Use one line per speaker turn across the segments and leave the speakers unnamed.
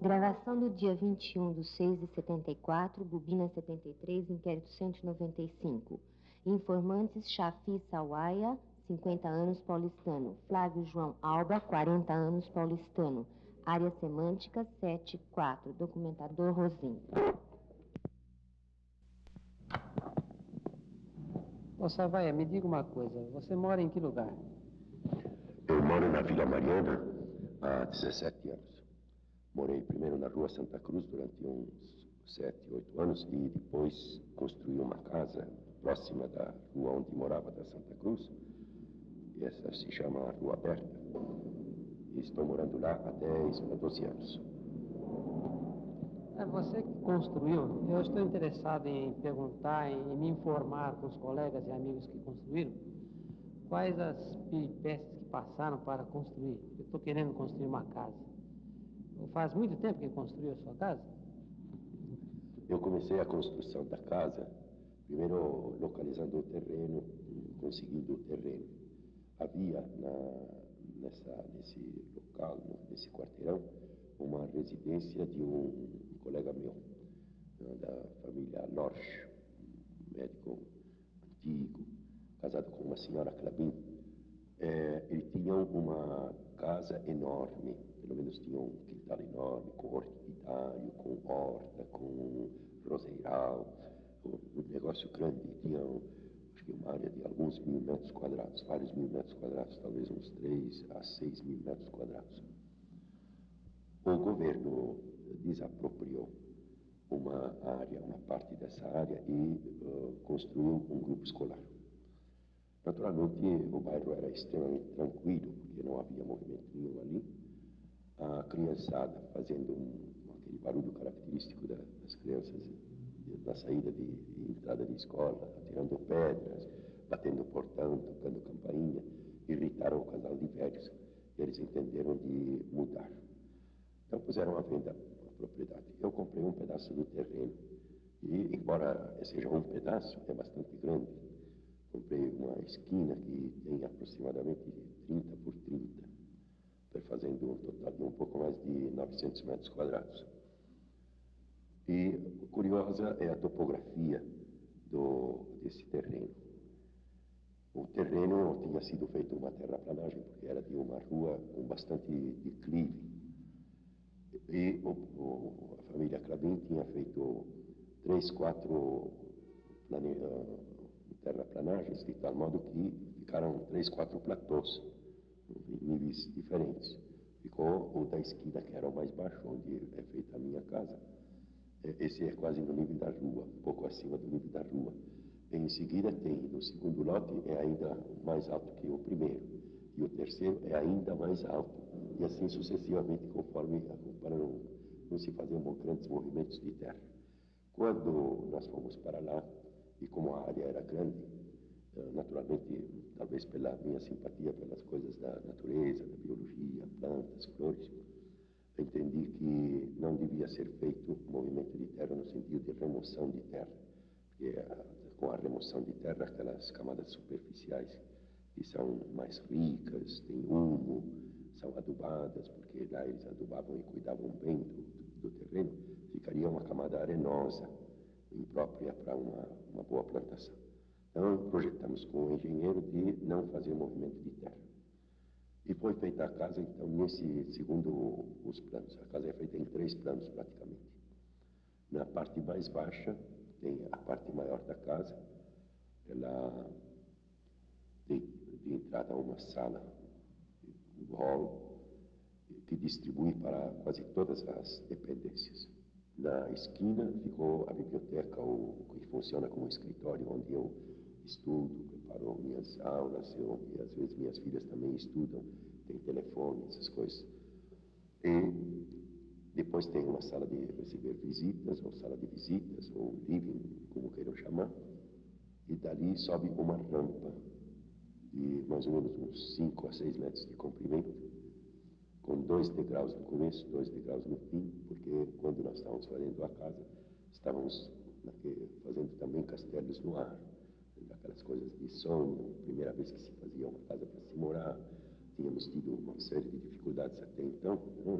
Gravação do dia 21/6/74, bobina 73, inquérito 195. Informantes: Chafi Sawaia, 50 anos, paulistano. Flávio João Alba, 40 anos, paulistano. Área semântica 7-4. Documentador Rosim.
Ô Sawaia, me diga uma coisa, você mora em que lugar?
Eu moro na Vila Mariana há 17 anos. Morei primeiro na Rua Santa Cruz durante uns 7, 8 anos e depois construí uma casa próxima da rua onde morava, da Santa Cruz. E essa se chama Rua Aberta. E estou morando lá há 10 para 12 anos.
É você que construiu. Eu estou interessado em perguntar, em me informar com os colegas e amigos que construíram, quais as peripécias que passaram para construir. Eu estou querendo construir uma casa. Faz muito tempo que construiu a sua casa?
Eu comecei a construção da casa, primeiro localizando o terreno, conseguindo o terreno. Havia nesse local, nesse quarteirão, uma residência de um colega meu, da família Lorsch, um médico antigo, casado com uma senhora Clabin. Ele tinha uma casa enorme, pelo menos tinha um quintal enorme, com orquidário, com horta, com roseiral, um negócio grande. Tinha, acho que uma área de alguns 1.000 metros quadrados, vários 1.000 metros quadrados, talvez uns 3 a 6 mil metros quadrados. O governo desapropriou uma área, uma parte dessa área e construiu um grupo escolar. Naturalmente, o bairro era extremamente tranquilo, porque não havia movimento nenhum ali. A criançada fazendo aquele barulho característico das crianças na saída e entrada de escola, atirando pedras, batendo portão, tocando campainha, irritaram o casal de velhos. E eles entenderam de mudar. Então puseram à venda a propriedade. Eu comprei um pedaço do terreno e, embora seja um pedaço, é bastante grande. Comprei uma esquina que tem aproximadamente 30 por 30, fazendo um total de um pouco mais de 900 metros quadrados. E curiosa é a topografia desse terreno. O terreno tinha sido feito uma terraplanagem, porque era de uma rua com bastante declive. E a família Clabin tinha feito 3, 4 terraplanagens, de tal modo que ficaram 3, 4 platôs, em níveis diferentes. Ficou o da esquina, que era o mais baixo, onde é feita a minha casa. Esse é quase no nível da rua, um pouco acima do nível da rua. Em seguida tem, no segundo lote, é ainda mais alto que o primeiro. E o terceiro é ainda mais alto. E assim sucessivamente, conforme para não se faziam grandes movimentos de terra. Quando nós fomos para lá, e como a área era grande, naturalmente, talvez pela minha simpatia pelas coisas da natureza, da biologia, plantas, flores, entendi que não devia ser feito movimento de terra no sentido de remoção de terra, porque com a remoção de terra, aquelas camadas superficiais que são mais ricas, têm humo, são adubadas, porque lá eles adubavam e cuidavam bem do terreno, ficaria uma camada arenosa, imprópria para uma boa plantação. Então, projetamos com o engenheiro de não fazer movimento de terra. E foi feita a casa, então, segundo os planos. A casa é feita em 3 planos, praticamente. Na parte mais baixa, tem a parte maior da casa. Ela tem de entrada uma sala, um hall, que distribui para quase todas as dependências. Na esquina ficou a biblioteca, que funciona como escritório, onde eu estudo, preparo minhas aulas, e às vezes minhas filhas também estudam, tem telefone, essas coisas. E depois tem uma sala de receber visitas, ou sala de visitas, ou living, como queiram chamar, e dali sobe uma rampa de mais ou menos uns 5 a 6 metros de comprimento, com 2 degraus no começo, 2 degraus no fim, porque quando nós estávamos fazendo a casa, estávamos fazendo também castelos no ar, aquelas coisas de sonho, primeira vez que se fazia uma casa para se morar, tínhamos tido uma série de dificuldades até então,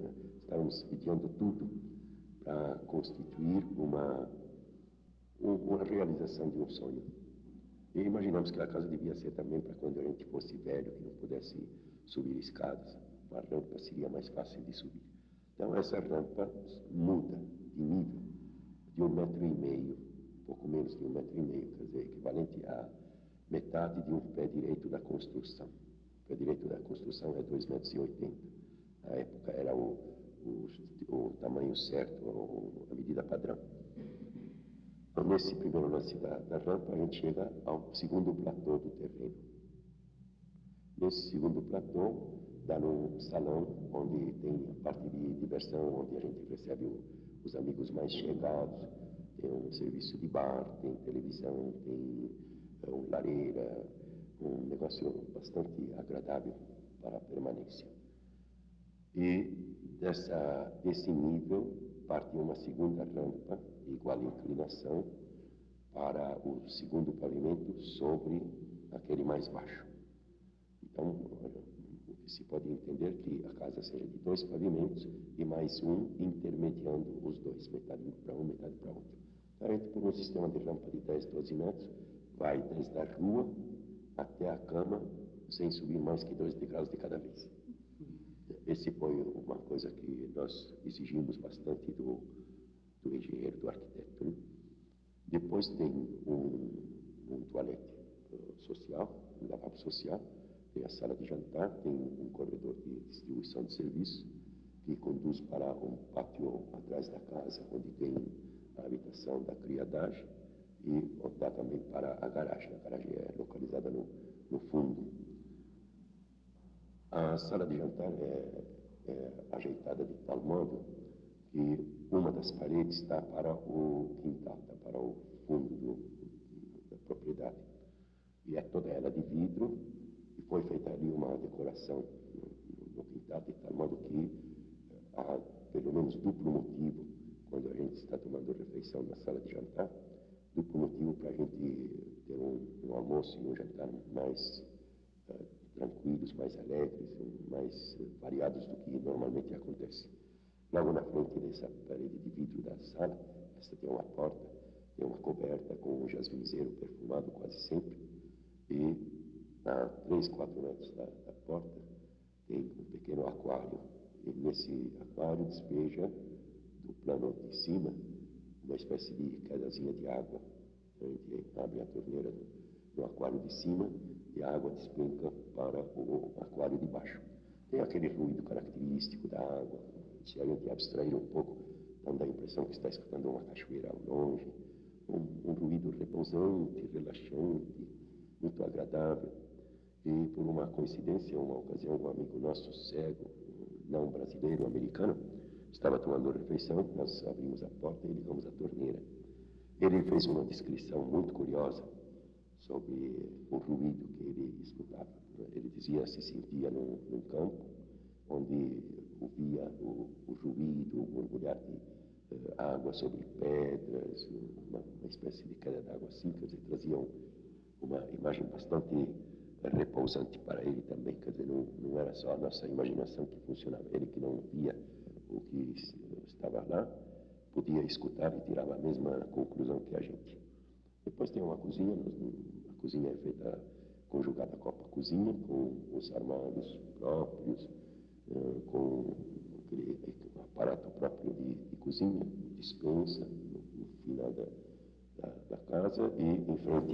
estávamos ideando tudo para constituir uma realização de um sonho. E imaginamos que a casa devia ser também para quando a gente fosse velho, que não pudesse subir escadas. Uma rampa seria mais fácil de subir. Então, essa rampa muda de nível de 1,5 metro, pouco menos de 1,5 metro, quer dizer, equivalente a metade de um pé direito da construção. O pé direito da construção é 2,80 metros. Na época era o tamanho certo, a medida padrão. Então, nesse primeiro lance da rampa, a gente chega ao segundo platô do terreno. Nesse segundo platô, dá num salão onde tem a parte de diversão, onde a gente recebe os amigos mais chegados, tem um serviço de bar, tem televisão, tem lareira, um negócio bastante agradável para a permanência. E desse nível parte uma segunda rampa, igual inclinação, para o segundo pavimento sobre aquele mais baixo. Então, o que se pode entender que a casa seja de 2 pavimentos e mais um intermediando os dois, metade para um, metade para outro. Então, a gente, por um sistema de rampa de 10, 12 metros, vai desde a rua até a cama, sem subir mais que 2 degraus de cada vez. Esse foi uma coisa que nós exigimos bastante do engenheiro, do arquiteto. Né? Depois tem um toalete social, um lavabo social, tem a sala de jantar, tem um corredor de distribuição de serviços que conduz para um pátio atrás da casa, onde tem a habitação da criadagem e dá também para a garagem. A garagem é localizada no fundo. A sala de jantar é ajeitada de tal modo que uma das paredes está para o quintal, está para o fundo da propriedade. E é toda ela de vidro, e foi feita ali uma decoração no quintal, de tal modo que há pelo menos duplo motivo, quando a gente está tomando refeição na sala de jantar, duplo motivo para a gente ter um almoço e um jantar mais tranquilos, mais alegres, mais variados do que normalmente acontece. Logo na frente dessa parede de vidro da sala, essa tem uma porta, tem uma coberta com um jasmineiro perfumado quase sempre, e a 3, 4 metros da porta tem um pequeno aquário, e nesse aquário despeja do plano de cima uma espécie de quedazinha de água. A gente abre a torneira do aquário de cima e a água despenca para o aquário de baixo. Tem aquele ruído característico da água. Se a gente abstrair um pouco, dando a impressão que está escutando uma cachoeira ao longe, um ruído repousante, relaxante, muito agradável. E por uma coincidência, uma ocasião, um amigo nosso cego, não brasileiro, americano, estava tomando refeição, nós abrimos a porta e ligamos a torneira. Ele fez uma descrição muito curiosa sobre o ruído que ele escutava. Ele dizia que se sentia num campo, onde ouvia o ruído, o murmulhar de água sobre pedras, uma espécie de queda d'água assim, quer dizer, traziam uma imagem bastante repousante para ele também, quer dizer, não era só a nossa imaginação que funcionava, ele que não via o que estava lá, podia escutar e tirava a mesma conclusão que a gente. Depois tem uma cozinha, a cozinha é feita conjugada copa-cozinha, com os armários próprios, com aquele aparato próprio de cozinha, dispensa, no final da casa, e em frente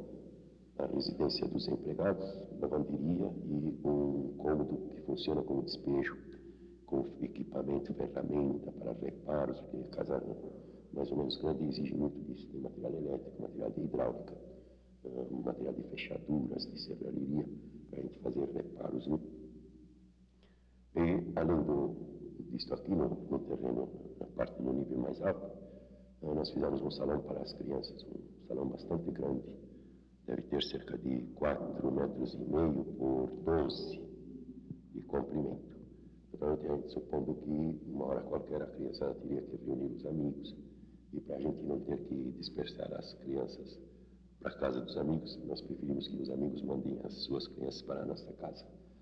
à residência dos empregados, lavanderia e um cômodo que funciona como despejo, com equipamento, ferramenta para reparos, porque a casa mais ou menos grande exige muito disso. Tem material elétrico, material de hidráulica, material de fechaduras, de serralheria, para a gente fazer reparos. Né? E, além disso aqui, no terreno, na parte no nível mais alto, nós fizemos um salão para as crianças, um salão bastante grande. Deve ter cerca de 4,5 metros por 12 de comprimento. Então, a gente supondo que uma hora qualquer a criança teria que reunir os amigos, e para a gente não ter que dispersar as crianças para a casa dos amigos, nós preferimos que os amigos mandem as suas crianças para a nossa casa.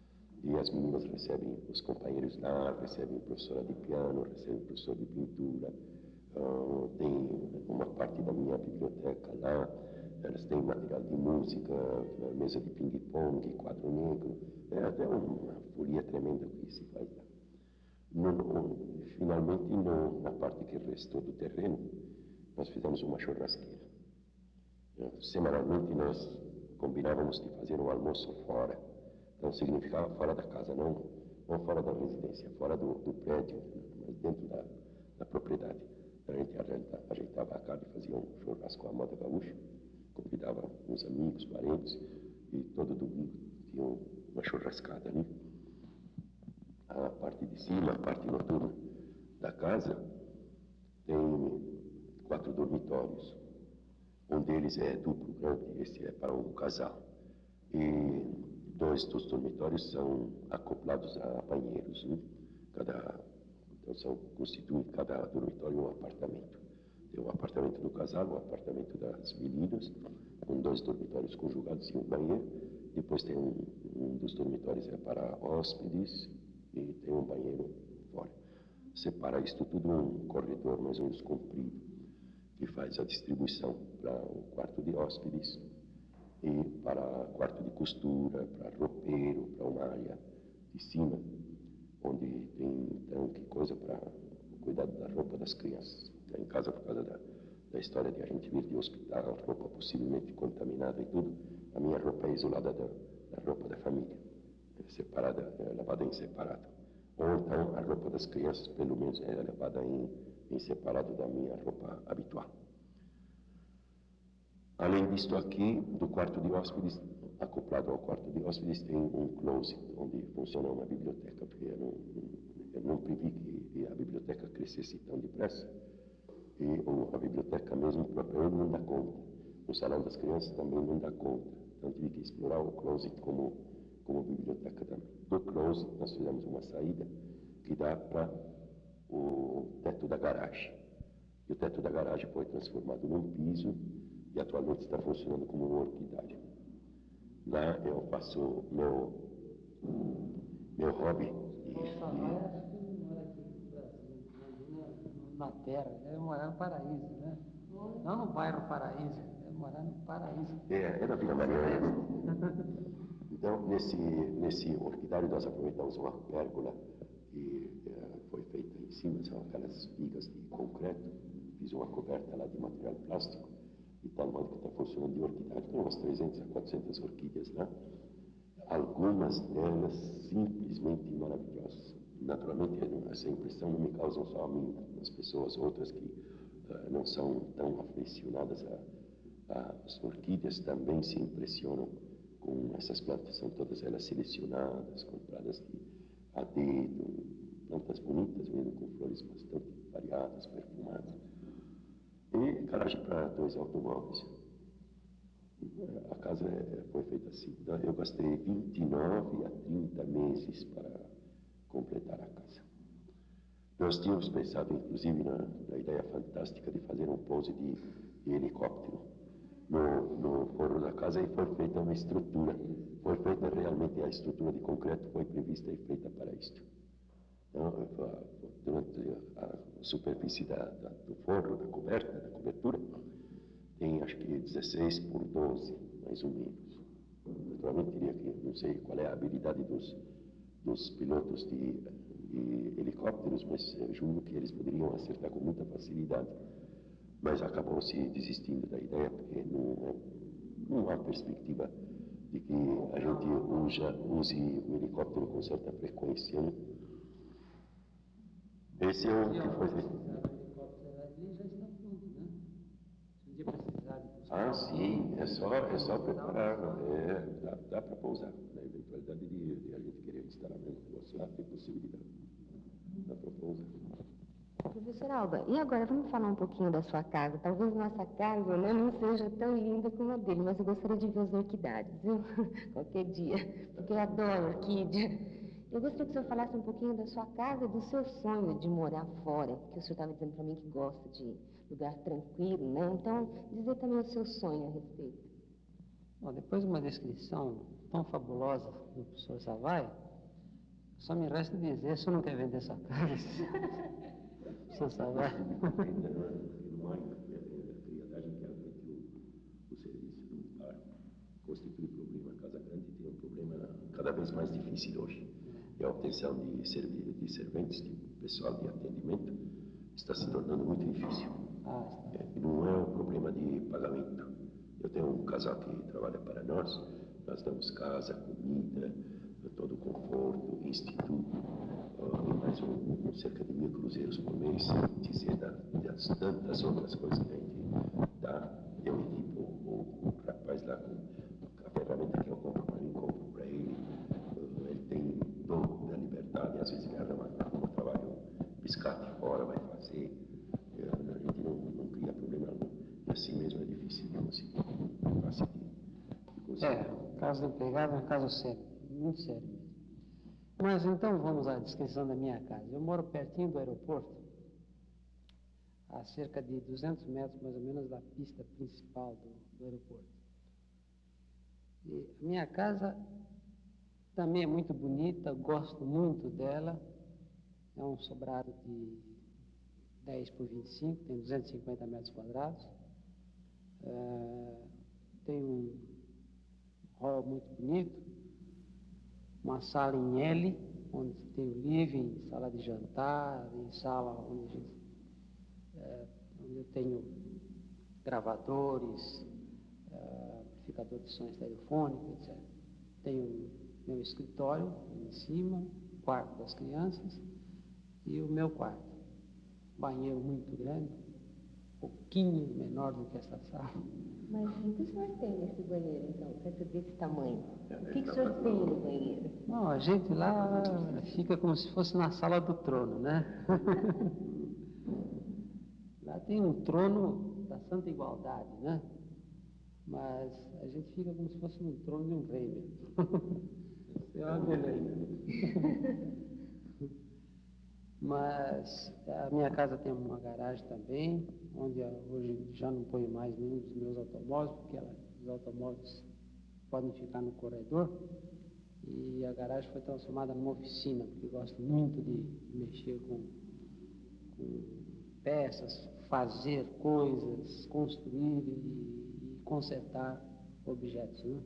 E as meninas recebem os companheiros lá, recebem professora de piano, recebem professor de pintura. Tem uma parte da minha biblioteca lá, elas têm material de música, mesa de ping-pong, quadro negro. É até uma folia tremenda que se faz lá. Finalmente, na parte que restou do terreno, nós fizemos uma churrasqueira. Semanalmente nós combinávamos de fazer um almoço fora. Então significava fora da casa, não fora da residência, fora do prédio, mas dentro da propriedade. A gente ajeitava a casa e fazia um churrasco à moda gaúcha, convidava uns amigos, parentes, e todo domingo tinha uma churrascada ali. A parte de cima, a parte noturna da casa, tem 4 dormitórios. Um deles é duplo grande, esse é para um casal. E 2 dos dormitórios são acoplados a banheiros. Né? Então constitui cada dormitório um apartamento. Tem um apartamento do casal, um apartamento das meninas, com 2 dormitórios conjugados e um banheiro. Depois tem um dos dormitórios é para hóspedes e tem um banheiro fora. Separa isto tudo um corredor mais ou menos comprido, que faz a distribuição para o quarto de hóspedes e para quarto de costura, para roupeiro, para uma área de cima, onde tem então que coisa para o cuidado da roupa das crianças. Em casa, por causa da história de a gente vir de hospital, roupa possivelmente contaminada e tudo, a minha roupa é isolada da roupa da família, separada, lavada em separado. Ou então a roupa das crianças, pelo menos, é lavada em separado da minha roupa habitual. Além disto aqui, do quarto de hóspedes, acoplado ao quarto de hóspedes, tem um closet, onde funciona uma biblioteca, porque eu não previ que a biblioteca crescesse tão depressa. E a biblioteca mesmo própria não dá conta. O salão das crianças também não dá conta. Então tive que explorar o closet como biblioteca também. Do closet nós fizemos uma saída que dá para o teto da garagem. E o teto da garagem foi transformado num piso e atualmente está funcionando como uma orquidária. Lá eu faço meu hobby.
Na terra, deve morar no paraíso, né? Não no bairro Paraíso, deve morar no paraíso.
É na Vila Mariana. Então, nesse orquidário nós aproveitamos uma pérgola que foi feita em cima, são aquelas vigas de concreto. Fiz uma coberta lá de material plástico, de tal modo que está funcionando de orquidário. Tem umas 300 a 400 orquídeas lá. Algumas delas simplesmente maravilhosas. Naturalmente, essa impressão não me causam só a mim, as pessoas, outras que não são tão aficionadas às orquídeas também se impressionam com essas plantas. São todas elas selecionadas, compradas a dedo, plantas bonitas mesmo, com flores bastante variadas, perfumadas. E garagem para 2 automóveis. A casa foi feita assim. Eu gastei 29 a 30 meses para completar a casa. Nós tínhamos pensado, inclusive, na ideia fantástica de fazer um pouso de helicóptero no forro da casa, e foi feita uma estrutura. Foi feita realmente, a estrutura de concreto foi prevista e feita para isto. Então, durante a superfície do forro, da cobertura, tem acho que 16 por 12, mais ou menos. Naturalmente diria que não sei qual é a habilidade dos pilotos de helicópteros, mas julgo que eles poderiam acertar com muita facilidade. Mas acabou-se desistindo da ideia, porque não há perspectiva de que a gente use o helicóptero com certa frequência. Né? Esse é o que foi feito. Ah, sim, é só preparar, dá para pousar. Na eventualidade de a gente querer instalar um negócio lá, tem possibilidade. Dá para pousar.
Professor Alba, e agora vamos falar um pouquinho da sua casa. Talvez nossa casa, né, não seja tão linda como a dele, mas eu gostaria de ver as orquidárias, viu? Qualquer dia, porque eu adoro orquídea. Eu gostaria que o senhor falasse um pouquinho da sua casa e do seu sonho de morar fora, porque o senhor estava dizendo para mim que gosta de lugar tranquilo, né? Então, dizer também o seu sonho a respeito.
Bom, depois de uma descrição tão fabulosa do professor Savai, Só me resta dizer se eu não quer vender essa casa. Você sabe.
Ainda não há criadagem que aguente o serviço de um bar. Constitui problema. A casa grande tem um problema cada vez mais difícil hoje. E a obtenção de serventes, de pessoal de atendimento, está se tornando muito difícil. Não é um problema de pagamento. Eu tenho um casal que trabalha para nós damos casa, comida, todo o conforto, instituto, e mais cerca de 1.000 cruzeiros por mês, dizer das tantas outras coisas que a gente dá. Eu equipo o rapaz lá com a ferramenta que eu compro para mim, compro para ele. Ele tem toda a liberdade, às vezes ele arruma um trabalho, biscate fora, vai fazer. A gente não cria problema algum. E assim mesmo é difícil de conseguir. É fácil de conseguir.
O caso do empregado é um caso sério, muito sério mesmo. Mas então vamos à descrição da minha casa. Eu moro pertinho do aeroporto, a cerca de 200 metros mais ou menos da pista principal do aeroporto. E a minha casa também é muito bonita, gosto muito dela. É um sobrado de 10 por 25, tem 250 metros quadrados. Tem um hall muito bonito, uma sala em L, onde tem o living, sala de jantar, e sala onde eu tenho gravadores, amplificador de som estereofônico, etc. Tenho meu escritório em cima, o quarto das crianças e o meu quarto. Banheiro muito grande, um pouquinho menor do que essa sala.
Mas o que o senhor tem nesse banheiro, então, para ser desse tamanho? O que o senhor tem no banheiro?
Bom, a gente lá fica como se fosse na sala do trono, né? Lá tem um trono da Santa Igualdade, né? Mas a gente fica como se fosse no trono de um rei mesmo. É uma beleza. Mas a minha casa tem uma garagem também, onde hoje já não ponho mais nenhum dos meus automóveis, porque os automóveis podem ficar no corredor. E a garagem foi transformada numa oficina, porque eu gosto muito de mexer com peças, fazer coisas, construir e consertar objetos, né?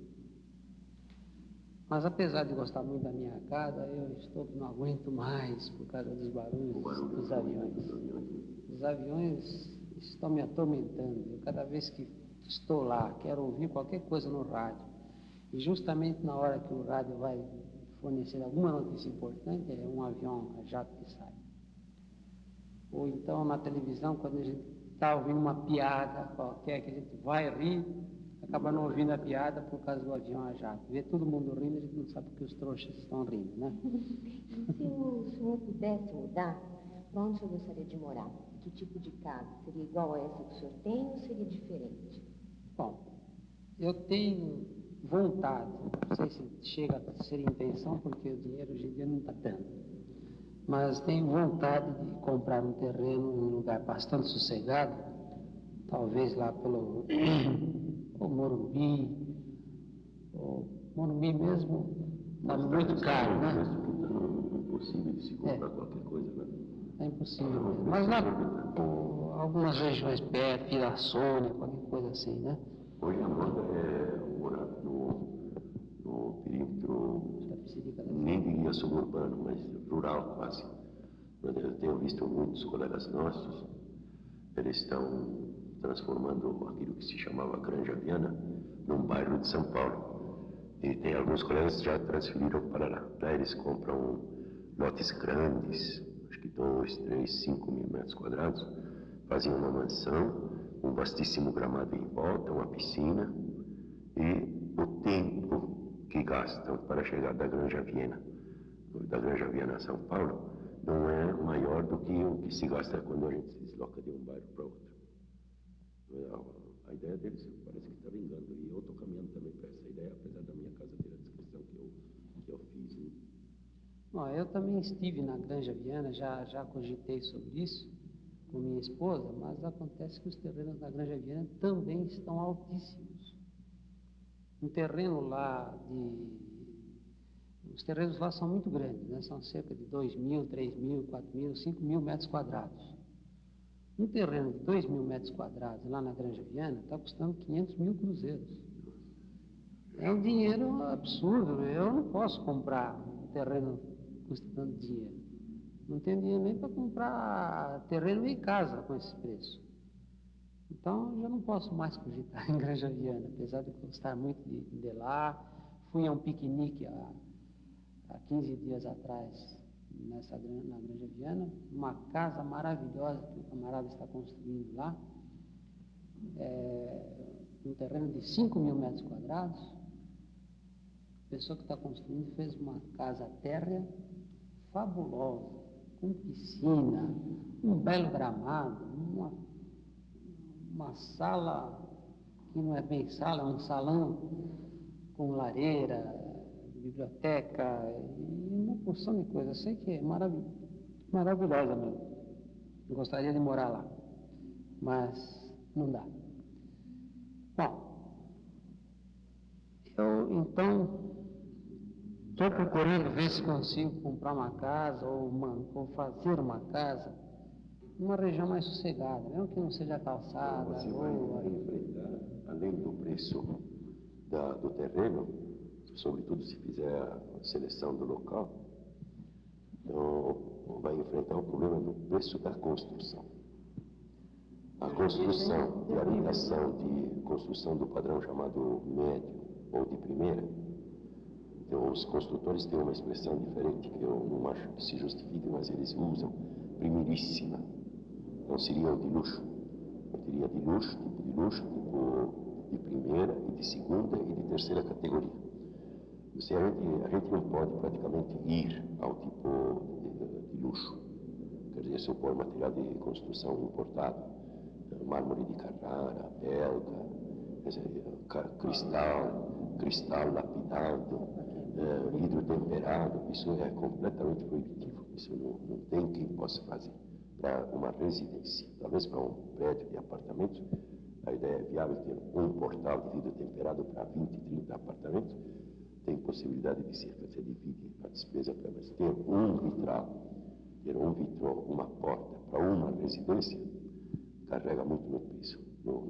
Mas apesar de gostar muito da minha casa, eu não aguento mais por causa dos barulhos dos aviões. Os aviões estão me atormentando. Eu, cada vez que estou lá, quero ouvir qualquer coisa no rádio. E justamente na hora que o rádio vai fornecer alguma notícia importante, é um avião a jato que sai. Ou então na televisão, quando a gente está ouvindo uma piada qualquer, que a gente vai rir, acaba não ouvindo a piada por causa do avião a jato. Vê todo mundo rindo, a gente não sabe porque os trouxas estão rindo, né?
E se o senhor pudesse mudar, para onde o senhor gostaria de morar? Que tipo de casa? Seria igual a essa que o senhor tem ou seria diferente?
Bom, eu tenho vontade, não sei se chega a ser intenção, porque o dinheiro hoje em dia não está dando, mas tenho vontade de comprar um terreno em um lugar bastante sossegado, talvez lá pelo Morumbi. O Morumbi mesmo está muito caro, né?
É impossível de se comprar qualquer coisa, né?
É impossível mesmo. Mas lá por algumas regiões perto, Pirassununga, qualquer coisa assim, né?
Hoje a moda é morar no perímetro, nem diria suburbano, mas rural quase. Eu tenho visto muitos colegas nossos, eles estão transformando aquilo que se chamava Granja Viana num bairro de São Paulo. E tem alguns colegas que já transferiram para lá. Lá eles compram lotes grandes, acho que 2, 3, 5 mil metros quadrados, fazem uma mansão, um vastíssimo gramado em volta, uma piscina, e o tempo que gastam para chegar da Granja Viana a São Paulo, não é maior do que o que se gasta quando a gente se desloca de um bairro para outro. A ideia deles parece que está vingando, e eu estou caminhando também para essa ideia, apesar da minha casa ter a descrição que eu fiz. Né?
Bom, eu também estive na Granja Viana, já cogitei sobre isso com minha esposa, mas acontece que os terrenos da Granja Viana também estão altíssimos. Um terreno lá de os terrenos lá são muito grandes, né? São cerca de 2.000, 3.000, 4.000, 5.000 metros quadrados. Um terreno de 2.000 metros quadrados lá na Granja Viana está custando 500 mil cruzeiros. É um dinheiro absurdo. Eu não posso comprar um terreno custando dinheiro. Não tenho dinheiro nem para comprar terreno e casa com esse preço. Então, eu já não posso mais cogitar em Granja Viana, apesar de gostar muito de ir lá. Fui a um piquenique há 15 dias atrás na Granja Viana, uma casa maravilhosa que o camarada está construindo lá, um terreno de 5.000 metros quadrados. A pessoa que está construindo fez uma casa térrea fabulosa, com piscina, um belo gramado, uma sala que não é bem sala, é um salão com lareira, biblioteca e uma porção de coisas. Eu sei que é maravilhosa mesmo. Eu gostaria de morar lá, mas não dá. Bom, eu então estou procurando ver se consigo comprar uma casa ou fazer uma casa numa região mais sossegada, mesmo que não seja calçada.
Você vai enfrentar, além do preço do terreno, sobretudo se fizer a seleção do local, então vai enfrentar o problema do preço da construção. A construção de habitação, de construção do padrão chamado médio ou de primeira, então, os construtores têm uma expressão diferente, que eu não acho que se justifique, mas eles usam, primeiríssima. Não seria o de luxo. Eu teria de luxo, tipo de primeira, e de segunda e de terceira categoria. A gente não pode praticamente ir ao tipo de luxo. Quer dizer, se eu pôr material de construção importado, mármore de Carrara, belga, quer dizer, cristal lapidado, vidro temperado, isso é completamente proibitivo. Isso não tem quem possa fazer. Para uma residência, talvez para um prédio de apartamentos, a ideia é viável ter um portal de vidro temperado para 20, 30 apartamentos, tem possibilidade de ser, você divide a despesa para mais. Ter um vitrô, uma porta para uma residência, carrega muito no preço.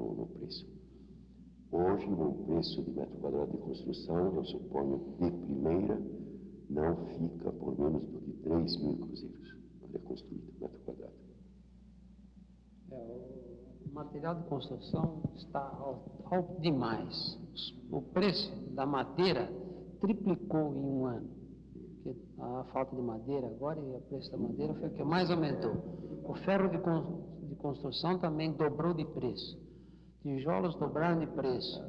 Hoje, o preço de metro quadrado de construção, eu suponho, de primeira, não fica por menos do que 3.000 cruzeiros. É construído metro quadrado.
O material de construção está alto demais. O preço da madeira triplicou em um ano. Porque a falta de madeira agora e o preço da madeira foi o que mais aumentou. O ferro de construção também dobrou de preço. Tijolos dobraram de preço.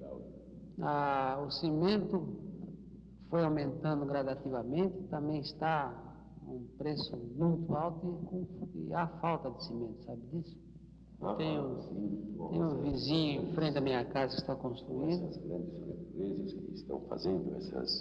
O cimento foi aumentando gradativamente, também está um preço muito alto e há falta de cimento, sabe disso? Tem um vizinho em frente à minha casa que está construindo.
Essas grandes empresas que estão fazendo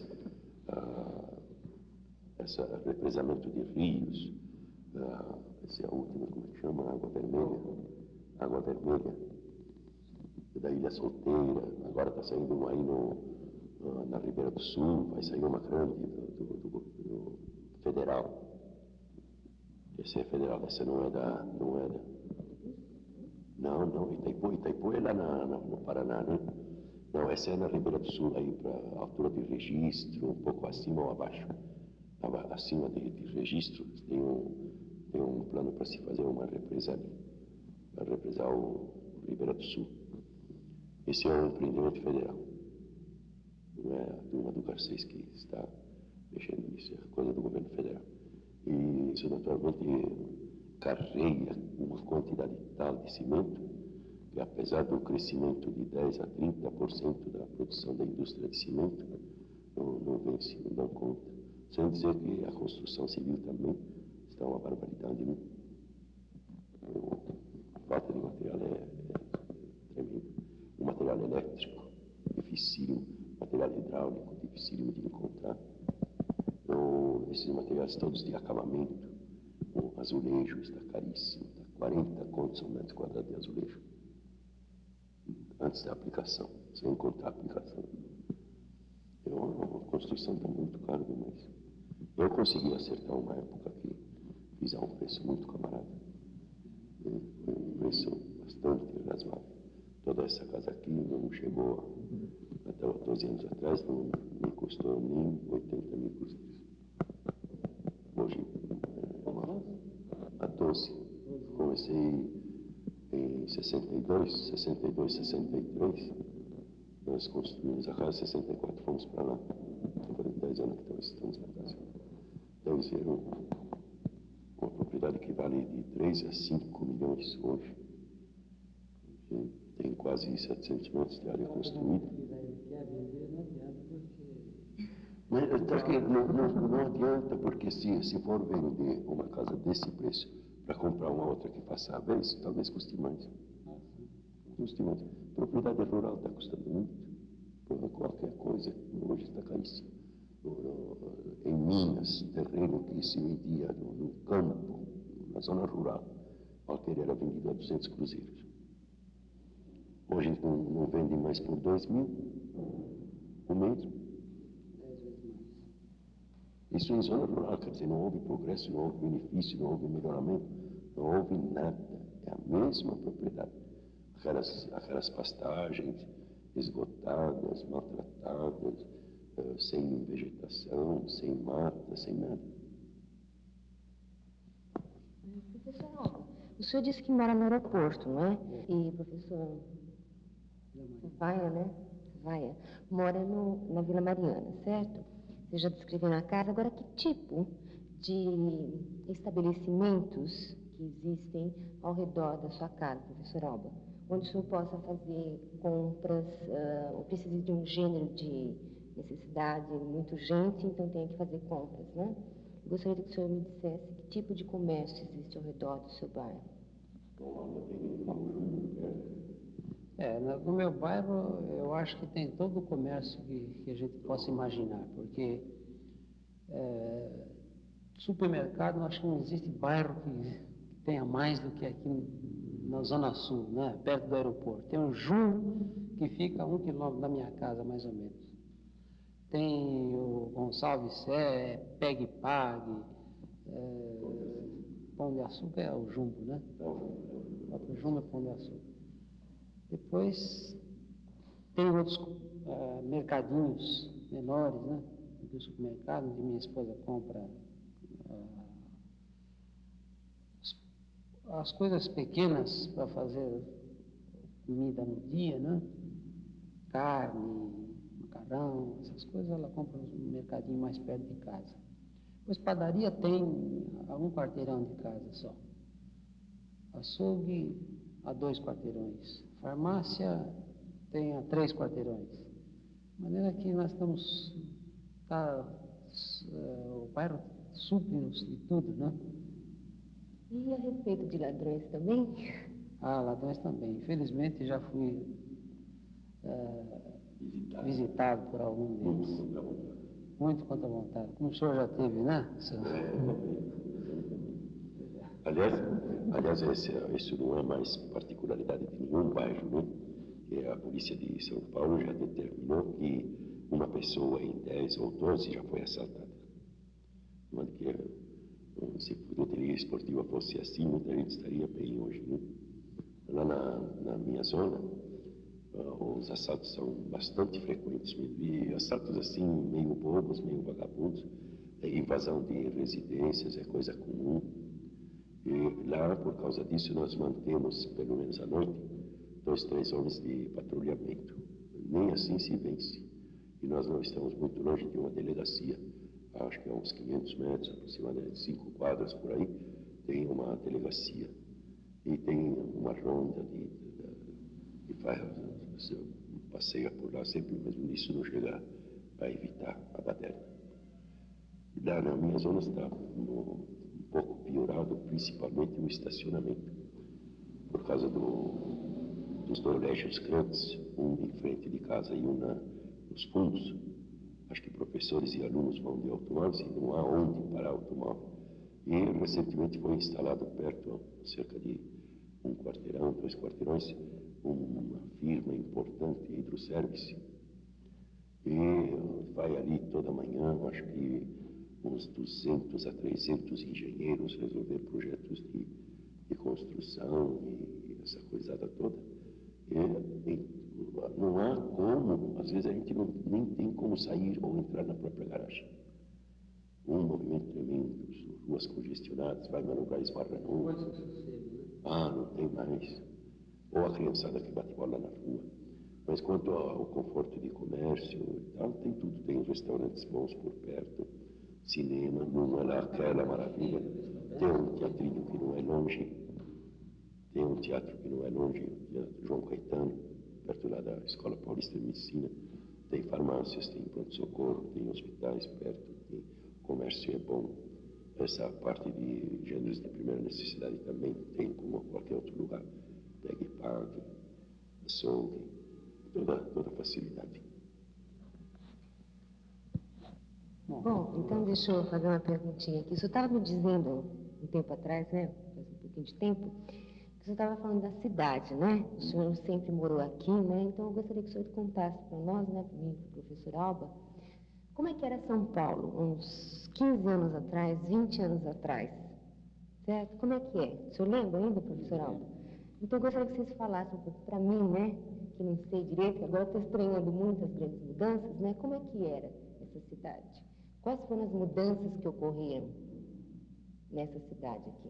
esse represamento de rios, essa é a última, como é que chama? Água Vermelha, da Ilha Solteira, agora está saindo uma aí na Ribeira do Sul, vai sair uma grande do federal. Essa é federal, essa não é da. Não, Itaipu é lá no Paraná, né? Não, essa é na Ribeira do Sul, aí para a altura de Registro, um pouco acima ou abaixo. Acima de Registro, tem um plano para se fazer uma represa ali, para represar o Ribeira do Sul. Esse é um empreendimento federal. Não é a turma do Garcês que está mexendo nisso, é coisa do governo federal. E isso naturalmente carrega uma quantidade tal de cimento que, apesar do crescimento de 10% a 30% da produção da indústria de cimento, não vence, não dá conta. Sem dizer que a construção civil também está uma barbaridade, né? A falta de material é tremenda. O material elétrico, dificílimo, material hidráulico, dificílimo de encontrar. Esses materiais todos de acabamento, o azulejo está caríssimo, está 40 contos ao metro quadrado de azulejo. Antes da aplicação, sem contar a aplicação. A construção está muito cara demais. Eu consegui acertar uma época que fiz a um preço muito camarada. Foi um preço bastante razoável. Toda essa casa aqui não chegou, até 12 anos atrás, não me custou nem 80 mil cruzeiros. Hoje, a 12. Comecei em 62, 63. Nós construímos a casa, 64 fomos para lá. Agora 10 anos que estamos na casa. Deve ser uma propriedade que vale de 3 a 5 milhões hoje. Tem quase 700 metros de área construída. Mas não adianta, porque se for vender uma casa desse preço para comprar uma outra que faça a vez, talvez custe mais. Custe mais. Propriedade rural está custando muito. Qualquer coisa hoje está caríssimo. Em Minas, terreno que se vendia no campo, na zona rural, qualquer era vendido a 200 cruzeiros. Hoje não vende mais por 2 mil, o mesmo.
10 vezes mais.
Isso em zona rural, quer dizer, não houve progresso, não houve benefício, não houve melhoramento, não houve nada. É a mesma propriedade. Aquelas pastagens esgotadas, maltratadas, sem vegetação, sem mata, sem nada.
Professor Alba, o senhor disse que mora no aeroporto, não é? E professor Vaia, né? Vaia, mora na Vila Mariana, certo? Você já descreveu na casa. Agora, que tipo de estabelecimentos que existem ao redor da sua casa, professor Alba? Onde o senhor possa fazer compras, ou precise de um gênero de necessidade muito urgente, então tem que fazer compras, né? Gostaria que o senhor me dissesse que tipo de comércio existe ao redor do seu bairro.
No meu bairro, eu acho que tem todo o comércio que a gente possa imaginar, porque supermercado, eu acho que não existe bairro que tenha mais do que aqui na Zona Sul, né? Perto do aeroporto. Tem um Jumbo que fica a 1 quilômetro da minha casa, mais ou menos. Tem o Gonçalves Sé, Pegue e Pague, Pão de Açúcar é o Jumbo, né? O Jumbo é Pão de Açúcar. Depois tem outros mercadinhos menores, né? Do supermercado, onde minha esposa compra as coisas pequenas para fazer comida no dia, né? Carne, macarrão, essas coisas ela compra no mercadinho mais perto de casa. Depois padaria tem a 1 quarteirão de casa só. Açougue a 2 quarteirões. Farmácia tem a 3 quarteirões. De maneira que nós estamos... o bairro supre-nos de tudo, né?
E a respeito de ladrões também?
Ladrões também. Infelizmente já fui visitado por algum deles. Muito contra a vontade. Como o senhor já teve, né?
Aliás, isso não é mais particularidade de nenhum bairro, né? Que a polícia de São Paulo já determinou que uma pessoa em 10 ou 12 já foi assaltada. De modo que se a loteria esportiva fosse assim, muita gente estaria bem hoje, né? Lá na minha zona, os assaltos são bastante frequentes mesmo. E assaltos assim, meio bobos, meio vagabundos. Invasão de residências é coisa comum. E lá, por causa disso, nós mantemos, pelo menos à noite, 2, 3 homens de patrulhamento. Nem assim se vence. E nós não estamos muito longe de uma delegacia. Acho que a uns 500 metros, aproximadamente 5 quadras por aí, tem uma delegacia. E tem uma ronda que passeia por lá sempre, mesmo isso não chega a evitar a baderna. Lá na minha zona está um pouco piorado, principalmente o estacionamento, por causa dos colégios grandes, um em frente de casa e um nos fundos. Acho que professores e alunos vão de automóveis e não há onde parar automóvel. E recentemente foi instalado perto, cerca de 1 quarteirão, 2 quarteirões, uma firma importante, Hidroservice, e vai ali toda manhã, acho que uns 200 a 300 engenheiros resolver projetos de construção e essa coisada toda. Não há como, às vezes a gente nem tem como sair ou entrar na própria garagem. Um movimento tremendo, ruas congestionadas, vai manobrar, esbarra no outro. Ah, não tem mais. Ou a criançada que bate bola na rua. Mas quanto ao conforto de comércio e tal, tem tudo. Tem restaurantes bons por perto, cinema, não é lá aquela maravilha. Tem um teatrinho que não é longe. Tem um teatro que não é longe, o Teatro João Caetano, perto lá da Escola Paulista de Medicina. Tem farmácias, tem pronto-socorro, tem hospitais perto, tem comércio é bom. Essa parte de gêneros de primeira necessidade também tem, como qualquer outro lugar. Pegue e pague, açougue, toda facilidade.
Bom, então deixa eu fazer uma perguntinha aqui. O senhor estava me dizendo um tempo atrás, né? Faz um pouquinho de tempo, que o senhor estava falando da cidade, né? O senhor sempre morou aqui, né? Então eu gostaria que o senhor contasse para nós, né? Para mim, para o professor Alba, como é que era São Paulo, uns 15 anos atrás, 20 anos atrás, certo? Como é que é? O senhor lembra ainda, professor Alba? Então eu gostaria que vocês falassem um pouco para mim, né? Que não sei direito, que agora estou estranhando muito as grandes mudanças, né? Como é que era essa cidade? Quais foram as mudanças que ocorreram nessa cidade aqui?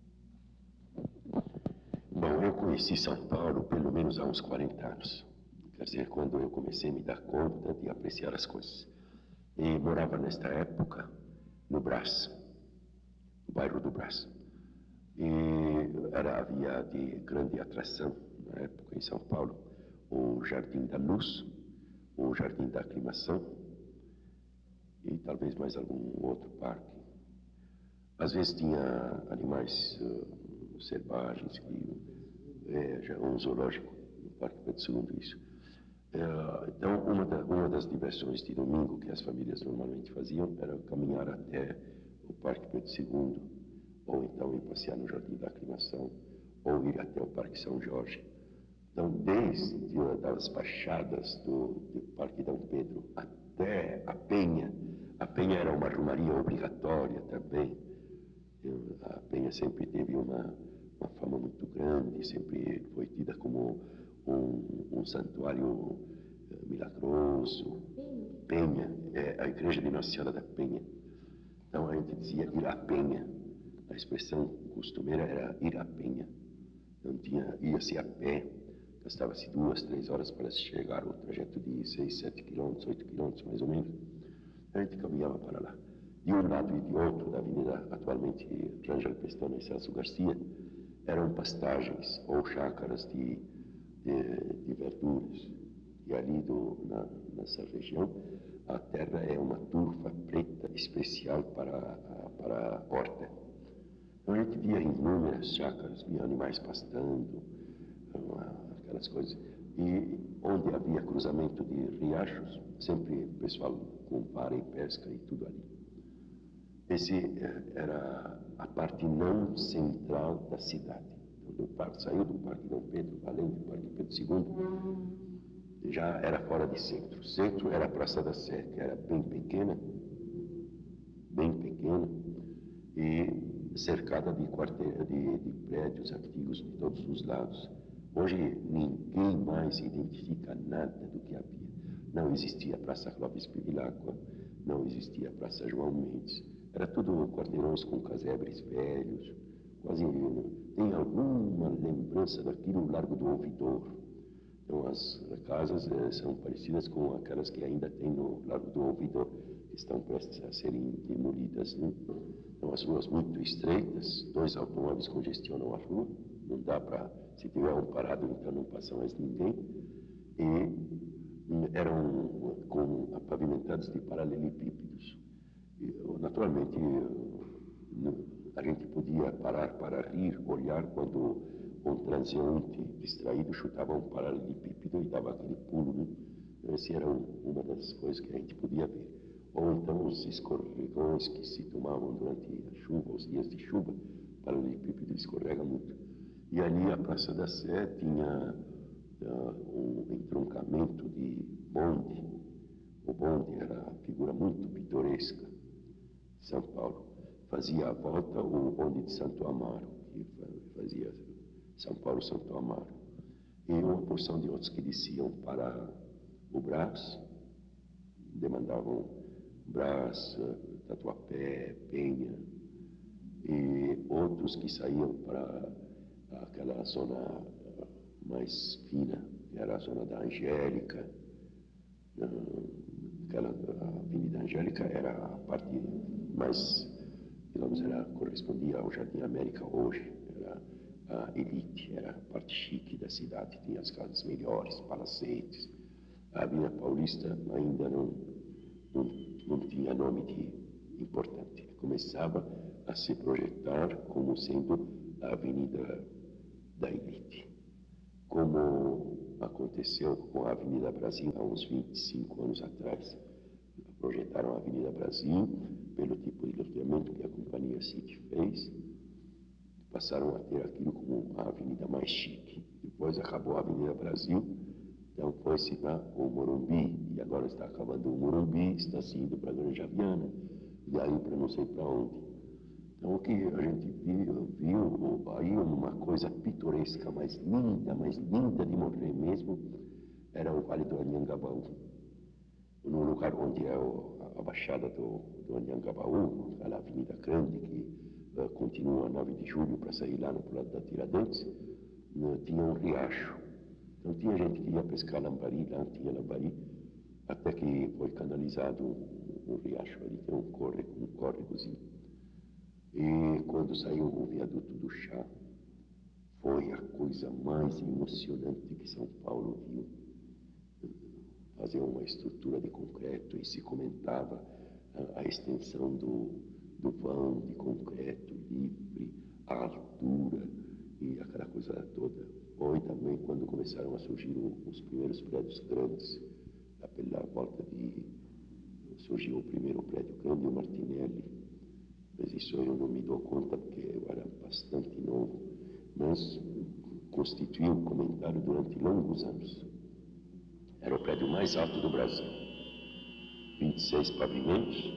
Bom, eu conheci São Paulo pelo menos há uns 40 anos. Quer dizer, quando eu comecei a me dar conta de apreciar as coisas. E morava nesta época no Brás, no bairro do Brás. E havia de grande atração na época em São Paulo o Jardim da Luz, o Jardim da Aclimação e talvez mais algum outro parque. Às vezes tinha animais selvagens, já um zoológico no Parque Pedro II, isso. Então, uma das diversões de domingo que as famílias normalmente faziam era caminhar até o Parque Pedro II, ou então ir passear no Jardim da Aclimação, ou ir até o Parque São Jorge. Então, desde as baixadas do Parque Dom Pedro até a Penha era uma romaria obrigatória também. A Penha sempre teve uma fama muito grande, sempre foi tida como um santuário milagroso. Penha, a igreja de Nossa Senhora da Penha. Então a gente dizia ir à Penha. A expressão costumeira era ir à Penha. Então ia-se a pé, gastava-se 2, 3 horas para chegar, o trajeto de 6, 7 quilômetros, 8 quilômetros mais ou menos. A gente caminhava para lá. De um lado e de outro da avenida, atualmente Rangel Pestana e Celso Garcia, eram pastagens ou chácaras de verduras. E ali nessa região, a terra é uma turfa preta especial para a horta. Então a gente via inúmeras chácaras, via animais pastando, aquelas coisas. E onde havia cruzamento de riachos, sempre o pessoal com vara e pesca e tudo ali. Esse era a parte não central da cidade. Então, saiu do Parque Dom Pedro, além do Parque Pedro II, já era fora de centro. O centro era a Praça da Sé, que era bem pequena, e cercada de prédios antigos de todos os lados. Hoje ninguém mais identifica nada do que havia. Não existia Praça Clóvis Bevilacqua, não existia Praça João Mendes. Era tudo quarteirões com casebres velhos, quase tem alguma lembrança daquilo no Largo do Ouvidor. Então as casas são parecidas com aquelas que ainda tem no Largo do Ouvidor, que estão prestes a serem demolidas, né? Então as ruas muito estreitas, 2 automóveis congestionam a rua, não dá para, se tiver um parado, então não passa mais ninguém. E eram pavimentados de paralelepípedos. Naturalmente, a gente podia parar para rir, olhar quando um transeunte distraído chutava um paralelepípedo e dava aquele pulo, né? Essa era uma das coisas que a gente podia ver. Ou então os escorregões que se tomavam durante a chuva, os dias de chuva, o paralelepípedo escorrega muito. E ali a Praça da Sé tinha um entroncamento de bonde, O bonde era uma figura muito pitoresca de São Paulo. Fazia a volta o bonde de Santo Amaro, que fazia São Paulo, Santo Amaro. E uma porção de outros que desciam para o Brás, demandavam Brás, Tatuapé, Penha, e outros que saíam para aquela zona mais fina, que era a zona da Angélica. Aquela Avenida Angélica era a parte mais, digamos, correspondia ao Jardim América hoje, era a elite, era a parte chique da cidade, tinha as casas melhores, palacetes. A Avenida Paulista ainda não tinha nome de importante, começava a se projetar como sendo a Avenida da elite. Como aconteceu com a Avenida Brasil há uns 25 anos atrás. Projetaram a Avenida Brasil pelo tipo de loteamento que a companhia City fez, passaram a ter aquilo como a avenida mais chique. Depois acabou a Avenida Brasil, então foi-se para o Morumbi, e agora está acabando o Morumbi, está se indo para a Granja Viana, e aí para não sei para onde. Então o que a gente viu aí uma coisa pitoresca, mais linda de morrer mesmo, era o Vale do Anhangabaú. No lugar onde é a Baixada do Anhangabaú, aquela avenida grande que continua a 9 de julho para sair lá no lado da Tiradentes, tinha um riacho. Então tinha gente que ia pescar lambari, lá tinha lambari, até que foi canalizado um riacho ali, tem um córregozinho. E quando saiu o viaduto do Chá, foi a coisa mais emocionante que São Paulo viu. Fazer uma estrutura de concreto e se comentava a extensão do vão de concreto livre, a altura e aquela coisa toda. Foi também quando começaram a surgir os primeiros prédios grandes, pela volta surgiu o primeiro prédio grande, o Martinelli. Mas isso eu não me dou conta porque eu era bastante novo, mas constituiu um comentário durante longos anos. Era o prédio mais alto do Brasil. 26 pavimentos,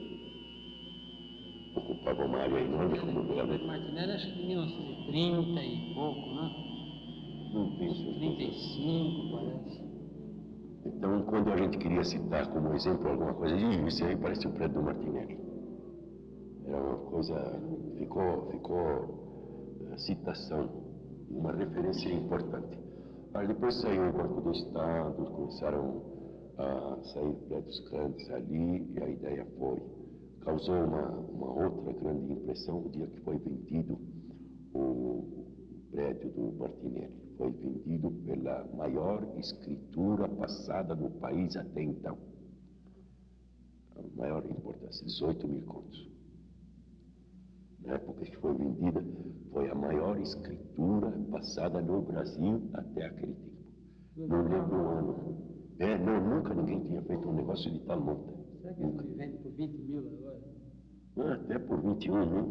ocupava uma área enorme como o dela.
O Martinelli acho que em 1930 e pouco, né?
Não tenho certeza.
35, parece.
Então, quando a gente queria citar como exemplo alguma coisa, isso aí parece o prédio do Martinelli. Era uma coisa, ficou citação, uma referência importante. Aí depois saiu o Banco do Estado, começaram a sair prédios grandes ali, e a ideia causou uma outra grande impressão o dia que foi vendido o prédio do Martinelli. Foi vendido pela maior escritura passada no país até então. A maior importância, 18 mil contos. Na época que foi vendida, foi a maior escritura passada no Brasil até aquele tempo. Não lembro o ano. Nunca ninguém tinha feito um negócio de tal monta.
Será que ele vende por 20 mil agora?
Até por 21, né?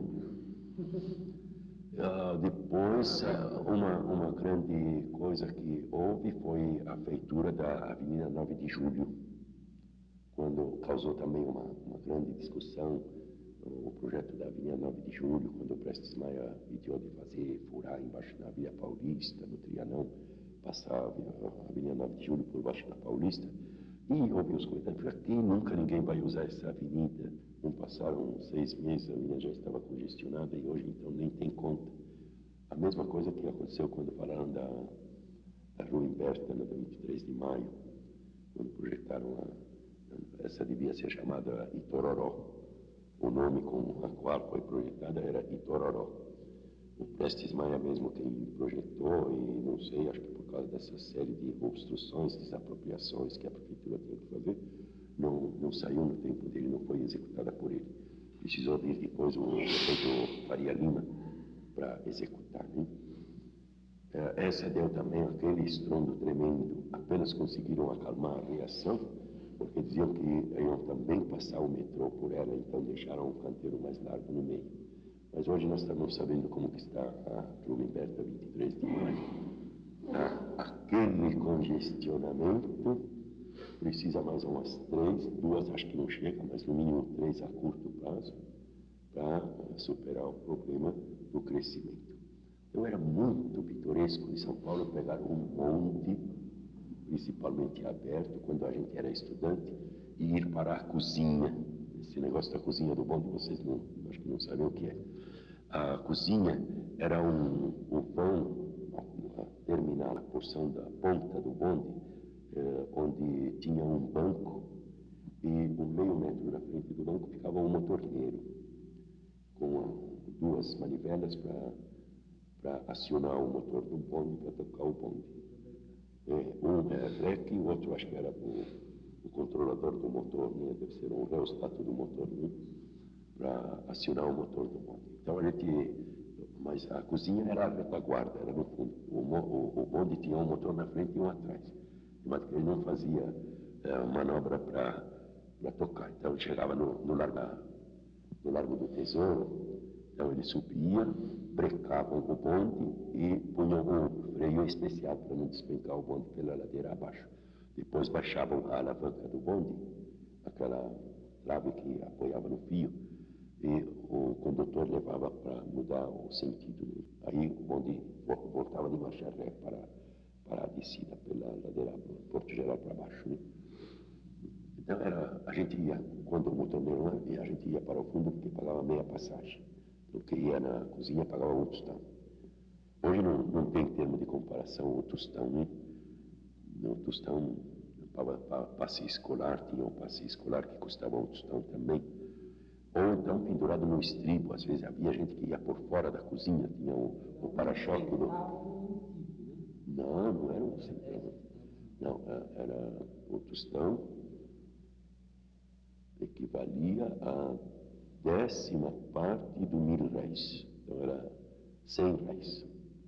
Depois, uma grande coisa que houve foi a feitura da Avenida 9 de Julho, quando causou também uma grande discussão. O projeto da Avenida 9 de Julho, quando o Prestes Maia pediu de furar embaixo da Via Paulista, no Trianão, passar a Avenida 9 de Julho por baixo da Paulista, e houve os comentários, aqui nunca ninguém vai usar essa avenida. Não passaram 6 meses, a avenida já estava congestionada e hoje então nem tem conta. A mesma coisa que aconteceu quando falaram da Rua Humberto, na 23 de maio, quando projetaram essa devia ser chamada Itororó. O nome com a qual foi projetada era Itororó. O Prestes Maia mesmo quem projetou, e não sei, acho que por causa dessa série de obstruções, desapropriações que a prefeitura tinha que fazer, não saiu no tempo dele, não foi executada por ele. Precisou vir depois o prefeito Faria Lima para executar. Né? Essa deu também aquele estrondo tremendo, apenas conseguiram acalmar a reação, porque diziam que iam também passar o metrô por ela, então deixaram um canteiro mais largo no meio. Mas hoje nós estamos sabendo como que está a Rua Humberto 23 de maio. Aquele congestionamento precisa mais umas 3, 2 acho que não chega, mas no mínimo 3 a curto prazo, para superar o problema do crescimento. Então era muito pitoresco em São Paulo pegar um bonde, principalmente aberto, quando a gente era estudante, e ir para a cozinha. Esse negócio da cozinha do bonde, vocês não, acho que não sabem o que é. A cozinha era um vão, terminar a porção da ponta do bonde, onde tinha um banco, e um meio metro na frente do banco ficava um motorneiro, com 2 manivelas para acionar o motor do bonde, para tocar o bonde. Um era breque e o outro acho que era o controlador do motor, né? Deve ser um reostato do motor, né? Para acionar o motor do bonde. Então mas a cozinha era a retaguarda, era no fundo. O bonde tinha um motor na frente e um atrás. Mas ele não fazia manobra para tocar. Então ele chegava no Largo do Tesouro, então ele subia, brecavam o bonde e punham um freio especial para não despencar o bonde pela ladeira abaixo. Depois baixavam a alavanca do bonde, aquela trave que apoiava no fio, e o condutor levava para mudar o sentido. Aí o bonde voltava de marcha ré para a descida pela ladeira Porto Geral para baixo, né? Então a gente ia, quando o motorneiro ia, a gente ia para o fundo porque pagava meia passagem. O que ia na cozinha pagava um tostão. Hoje não tem termo de comparação o tostão, né? No tostão, para passe escolar, tinha um passe escolar que custava um tostão também. Ou então pendurado no estribo, às vezes havia gente que ia por fora da cozinha, tinha o para-choque do... Não era um centavo. Não, era o tostão, equivalia a 10ª parte do R$1.000. Então era R$100.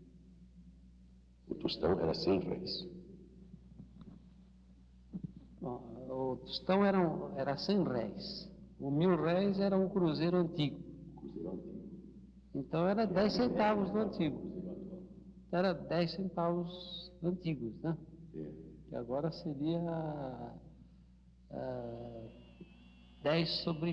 O tostão era R$100.
Bom, o tostão era R$100. O R$1.000 era um cruzeiro antigo. Então era 10 centavos do antigo. Então era 10 centavos antigos, né? Que agora seria 10 sobre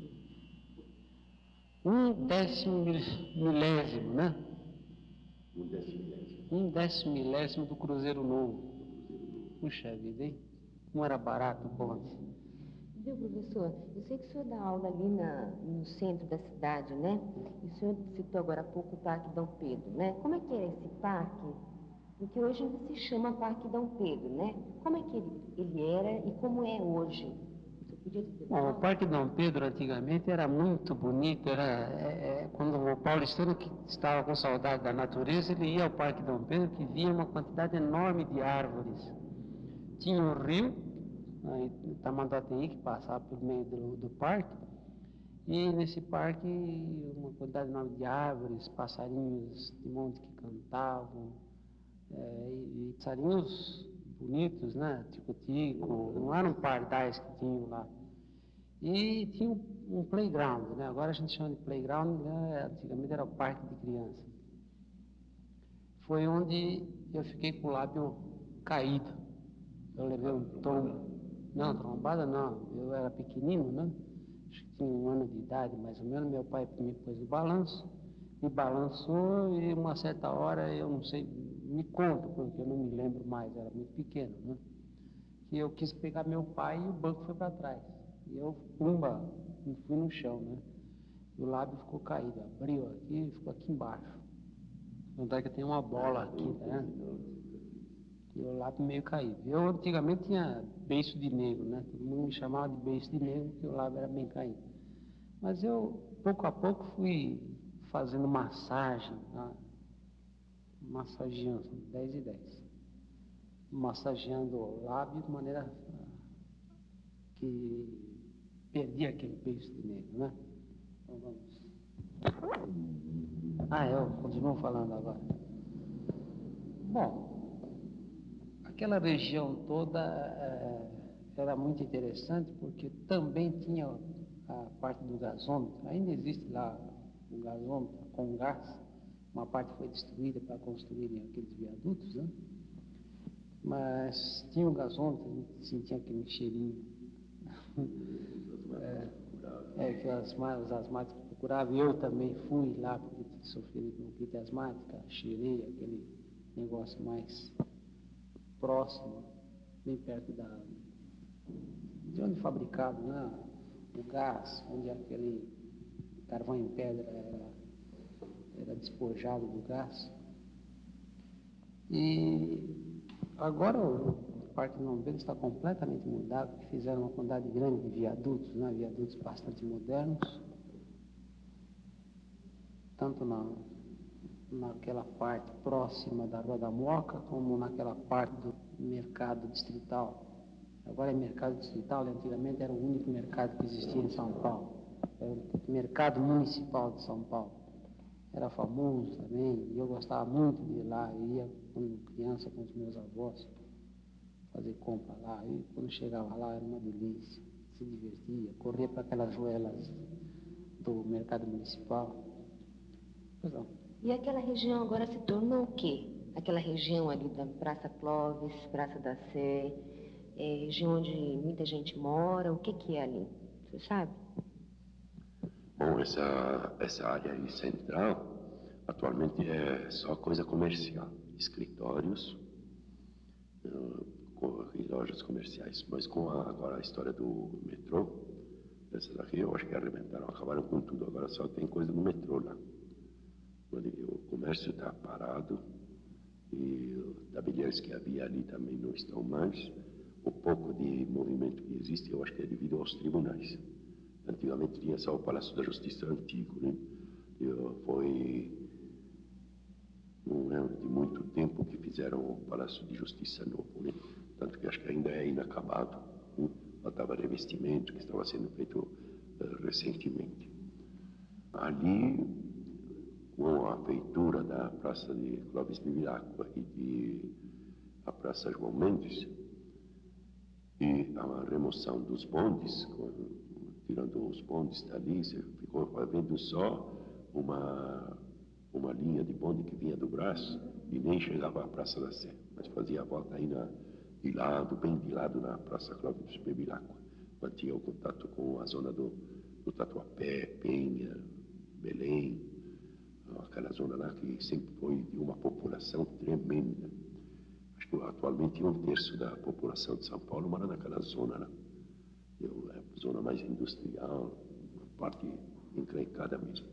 1/10 milésimo, né? 1/10 milésimo do cruzeiro novo. Puxa vida, hein? Não era barato o bonde.
Viu, professor? Eu sei que o senhor dá aula ali no centro da cidade, né? E o senhor citou agora há pouco o Parque Dom Pedro, né? Como é que era esse parque? Porque hoje ainda se chama Parque Dom Pedro, né? Como é que ele era e como é hoje? Você podia dizer?
Bom, o Parque Dom Pedro antigamente era muito bonito. Quando o paulistano que estava com saudade da natureza, ele ia ao Parque Dom Pedro, que via uma quantidade enorme de árvores. Tinha um rio, Tamanduateí, que passava por meio do parque, e nesse parque uma quantidade enorme de árvores, passarinhos de monte que cantavam, e passarinhos bonitos, né? Tico-tico, não eram pardais que tinham lá. E tinha um playground, né? Agora a gente chama de playground, né? Antigamente era o parque de criança. Foi onde eu fiquei com o lábio caído. Eu levei um tombo. Não, trombada não. Eu era pequenino, né? Acho que tinha 1 ano de idade, mais ou menos. Meu pai me pôs no balanço, me balançou e uma certa hora, eu não sei, me conta, porque eu não me lembro mais, era muito pequeno, né? Que eu quis pegar meu pai e o banco foi para trás. E eu, pumba, fui no chão, né? E o lábio ficou caído, abriu aqui e ficou aqui embaixo. Vontade que tem uma bola aqui, né? E o lábio meio caído. Eu antigamente tinha beiço de negro, né? Todo mundo me chamava de beiço de negro porque o lábio era bem caído. Mas eu, pouco a pouco, fui fazendo massagem, tá? Massageando, 10 e 10. Massageando o lábio de maneira que perdia aquele beiço de negro, né? Então vamos. Eu continuo falando agora. Bom, aquela região toda era muito interessante porque também tinha a parte do gasômetro. Ainda existe lá o gasômetro com gás. Uma parte foi destruída para construírem aqueles viadutos, né? Mas tinha um gasômetro, a gente sentia aquele cheirinho. Que os asmáticos procuravam, e eu também fui lá, porque tinha sofrido de bronquite asmática, cheirei aquele negócio mais próximo, bem perto de onde fabricado, né? O gás, onde aquele carvão em pedra era despojado do gás. E agora o Parque Dom Pedro está completamente mudado, fizeram uma quantidade grande de viadutos, né? Viadutos bastante modernos, tanto naquela parte próxima da Rua da Moca, como naquela parte do mercado distrital. Agora é mercado distrital, antigamente era o único mercado que existia em São Paulo. Era o mercado municipal de São Paulo. Era famoso também, e eu gostava muito de ir lá. Eu ia quando criança com os meus avós fazer compra lá. E quando chegava lá era uma delícia, se divertia, corria para aquelas ruelas do mercado municipal. Pois não.
E aquela região agora se tornou o quê? Aquela região ali da Praça Clóvis, Praça da Sé, região onde muita gente mora, o que é ali? Você sabe?
Bom, essa área aí central, atualmente é só coisa comercial, escritórios e lojas comerciais. Mas com agora a história do metrô, essa daqui eu acho que arrebentaram, acabaram com tudo. Agora só tem coisa no metrô lá. O comércio está parado e os tabeliões que havia ali também não estão mais. O pouco de movimento que existe, eu acho que é devido aos tribunais. Antigamente tinha só o Palácio da Justiça antigo, né? Não é de muito tempo que fizeram o Palácio de Justiça novo, né? Tanto que acho que ainda é inacabado, né? Faltava revestimento que estava sendo feito recentemente. Ali, com a feitura da Praça de Clóvis Bevilacqua e a Praça João Mendes, e a remoção dos bondes, tirando os bondes dali, você ficou havendo só uma linha de bonde que vinha do Brás e nem chegava à Praça da Sé, mas fazia a volta aí bem de lado na Praça Clóvis Bevilacqua. Mantinha o contato com a zona do Tatuapé, Penha, Belém, aquela zona lá que sempre foi de uma população tremenda. Acho que atualmente 1/3 da população de São Paulo mora naquela zona lá. É a zona mais industrial, uma parte encrencada mesmo.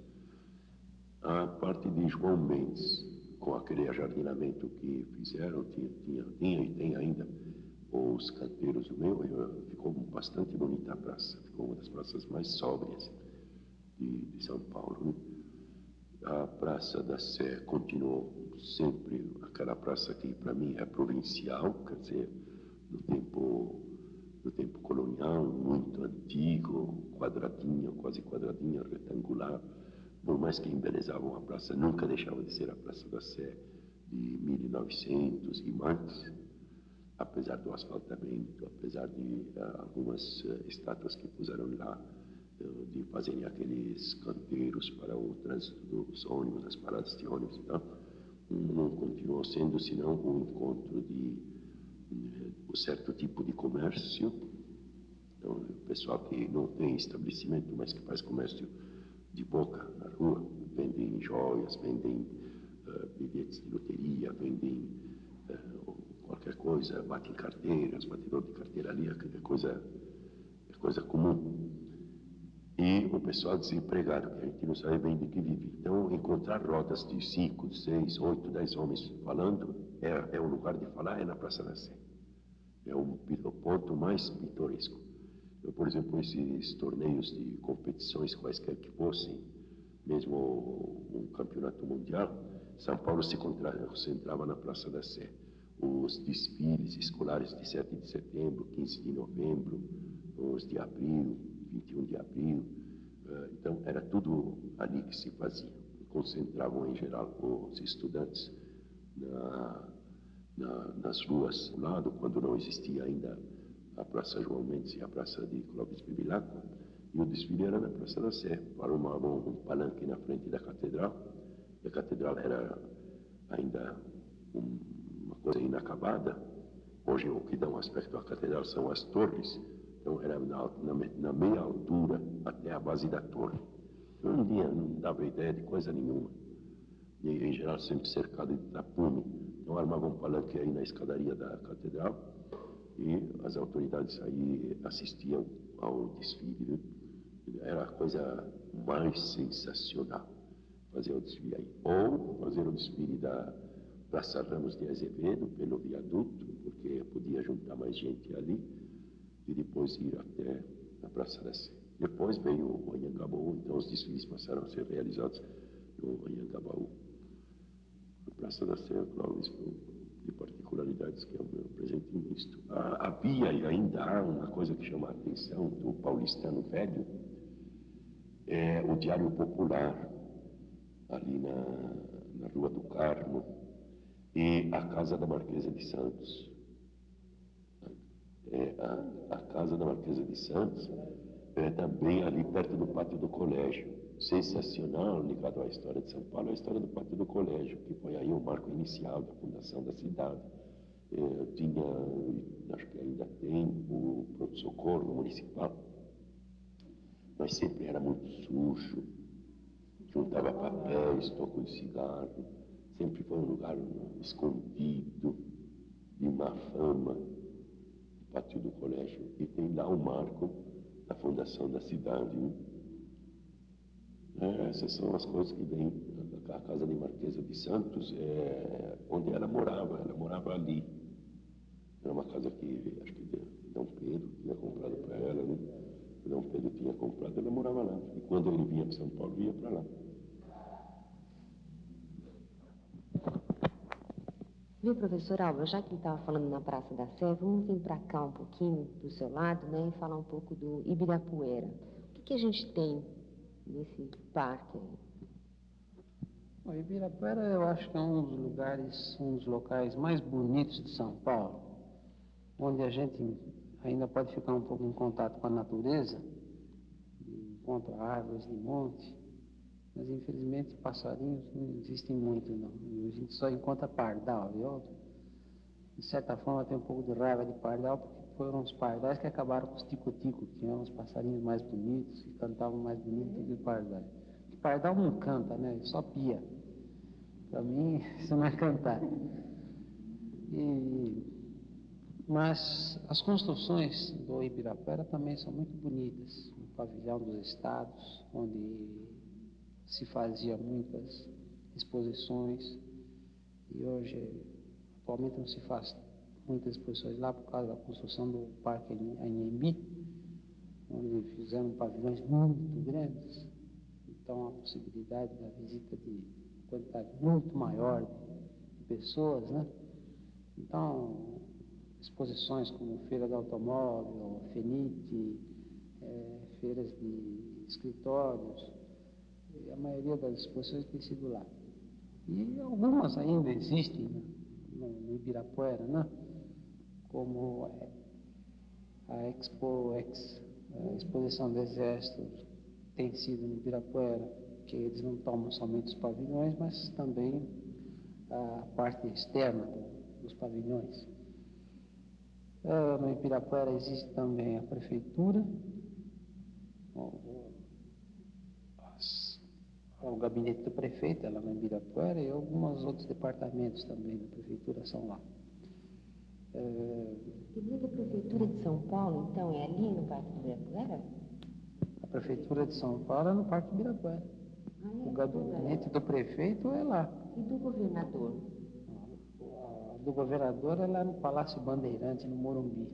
A parte de João Mendes, com aquele ajardinamento que fizeram, tinha e tem ainda os canteiros do meu, ficou bastante bonita a praça. Ficou uma das praças mais sóbrias de São Paulo, né? A Praça da Sé continuou sempre aquela praça que para mim é provincial, quer dizer, no tempo colonial, muito antigo, quase quadradinha, retangular. Por mais que embelezavam a praça, nunca deixava de ser a Praça da Sé de 1900 e mais, apesar do asfaltamento, apesar de algumas estátuas que puseram lá, de fazerem aqueles canteiros para o trânsito dos ônibus, as paradas de ônibus e tal, não continuou sendo senão o encontro de um certo tipo de comércio. Então, o pessoal que não tem estabelecimento, mas que faz comércio de boca na rua, vendem joias, vendem bilhetes de loteria, vendem qualquer coisa, batem carteiras, batedor de carteira ali, é coisa comum. E o pessoal desempregado, que a gente não sabe bem de que vive. Então, encontrar rodas de 5, 6, 8, 10 homens falando, é o lugar de falar, é na Praça da Sé. É o ponto mais pitoresco. Eu, por exemplo, esses torneios de competições, quaisquer que fossem, mesmo um campeonato mundial, São Paulo se concentrava na Praça da Sé. Os desfiles escolares de 7 de setembro, 15 de novembro, os de abril, 21 de abril, então era tudo ali que se fazia. Concentravam em geral os estudantes nas ruas do lado, quando não existia ainda a Praça João Mendes e a Praça de Clóvis Bevilacqua, e o desfile era na Praça da Sé. Arrumavam um palanque na frente da catedral, e a catedral era ainda uma coisa inacabada, Hoje o que dá um aspecto à catedral são as torres. Então era na meia altura até a base da torre. Eu não dava ideia de coisa nenhuma. E em geral sempre cercado de tapume. Então armavam um palanque aí na escadaria da catedral e as autoridades aí assistiam ao desfile. Viu? Era a coisa mais sensacional fazer o desfile aí. Ou fazer o desfile da Praça Ramos de Azevedo pelo viaduto, porque podia juntar mais gente ali, e depois ir até a Praça da Sé. Depois veio o Anhangabaú, então os desfiles passaram a ser realizados no Anhangabaú. A Praça da Sé, claro, isso de particularidades que eu me apresentei nisto. Havia e ainda há uma coisa que chama a atenção do paulistano velho, é o Diário Popular, ali na Rua do Carmo, e a Casa da Marquesa de Santos. A Casa da Marquesa de Santos é também ali perto do Pátio do Colégio. Sensacional, ligado à história de São Paulo, a história do Pátio do Colégio, que foi aí o marco inicial da fundação da cidade. Tinha, acho que ainda tem, o pronto-socorro municipal, mas sempre era muito sujo, juntava papéis, toco de cigarro, sempre foi um lugar escondido, de má fama, o Pátio do Colégio, e tem lá o marco da fundação da cidade. Né? Essas são as coisas que vêm. A casa de Marquesa de Santos, onde ela morava ali. Era uma casa que acho que Dom Pedro tinha comprado para ela, né? Dom Pedro tinha comprado, ela morava lá. E quando ele vinha para São Paulo, ia para lá.
Viu, professor Alba, já que ele estava falando na Praça da Sé, vamos vir para cá um pouquinho, do seu lado, né, e falar um pouco do Ibirapuera. O que a gente tem nesse parque aí?
O Ibirapuera, eu acho que é um dos locais mais bonitos de São Paulo, onde a gente ainda pode ficar um pouco em contato com a natureza, encontra árvores de monte, mas infelizmente passarinhos não existem muito, não. A gente só encontra pardal. Eu, de certa forma, tenho um pouco de raiva de pardal, porque foram os pardais que acabaram com os tico-tico, que eram os passarinhos mais bonitos, que cantavam mais bonito do que o pardal. O pardal não canta, né? Ele só pia. Para mim, isso não é cantar. Mas as construções do Ibirapuera também são muito bonitas. O pavilhão dos estados, onde se fazia muitas exposições, e hoje, atualmente não se faz muitas exposições lá por causa da construção do Parque Anhembi, onde fizeram pavilhões muito grandes, então a possibilidade da visita de quantidade muito maior de pessoas, né? Então, exposições como Feira do Automóvel, FENIT, feiras de escritórios, a maioria das exposições tem sido lá. E algumas ainda existem, né, no Ibirapuera, né? Como a a Exposição do Exército tem sido no Ibirapuera, que eles não tomam somente os pavilhões, mas também a parte externa dos pavilhões. No Ibirapuera existe também a prefeitura, o gabinete do prefeito é lá no Ibirapuera, e alguns outros departamentos também da prefeitura são lá.
Quer dizer que a prefeitura de São Paulo, então, é ali no Parque do Ibirapuera?
A prefeitura de São Paulo é no Parque Ibirapuera. O gabinete do prefeito é lá.
E do governador?
Do governador é lá no Palácio Bandeirante, no Morumbi.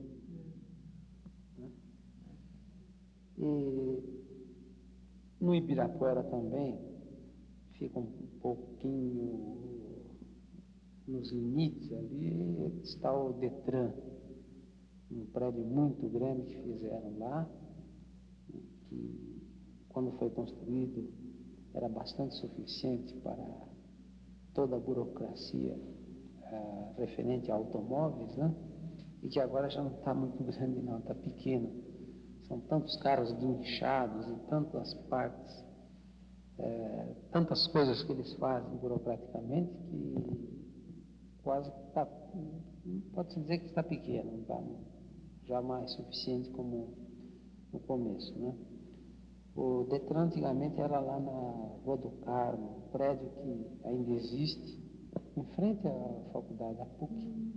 E no Ibirapuera também fica um pouquinho nos limites ali, está o Detran, um prédio muito grande que fizeram lá, que quando foi construído era bastante suficiente para toda a burocracia referente a automóveis, né? E que agora já não está muito grande não, está pequeno. São tantos carros guinchados e tantas partes, tantas coisas que eles fazem burocraticamente que quase que está, pode-se dizer que está pequeno, não está jamais suficiente como no começo, né? O Detran antigamente era lá na Rua do Carmo, um prédio que ainda existe, em frente à faculdade da PUC,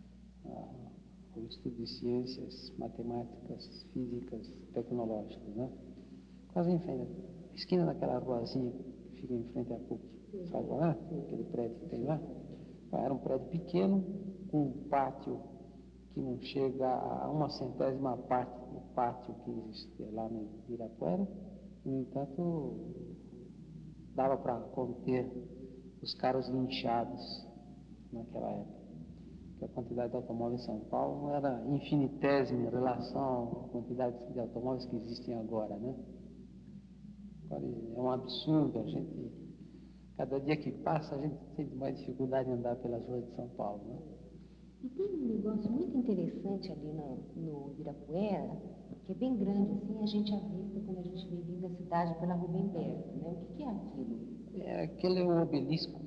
o Instituto de Ciências Matemáticas, Físicas, Tecnológicas, né? Quase em frente, esquina daquela ruazinha que fica em frente à PUC, sabe qual é? Aquele prédio que tem lá. Era um prédio pequeno, com um pátio que não chega a 1/100ª parte do pátio que existe lá no Ibirapuera. No entanto, dava para conter os carros guinchados naquela época. Porque a quantidade de automóveis em São Paulo não era infinitésima em relação à quantidade de automóveis que existem agora, né? É um absurdo, cada dia que passa a gente tem mais dificuldade em andar pelas ruas de São Paulo, né?
E tem um negócio muito interessante ali no Ibirapuera, que é bem grande, assim, a gente avista quando a gente vem vindo da cidade pela Rubem Berto, né? O que é aquilo?
Aquele é o obelisco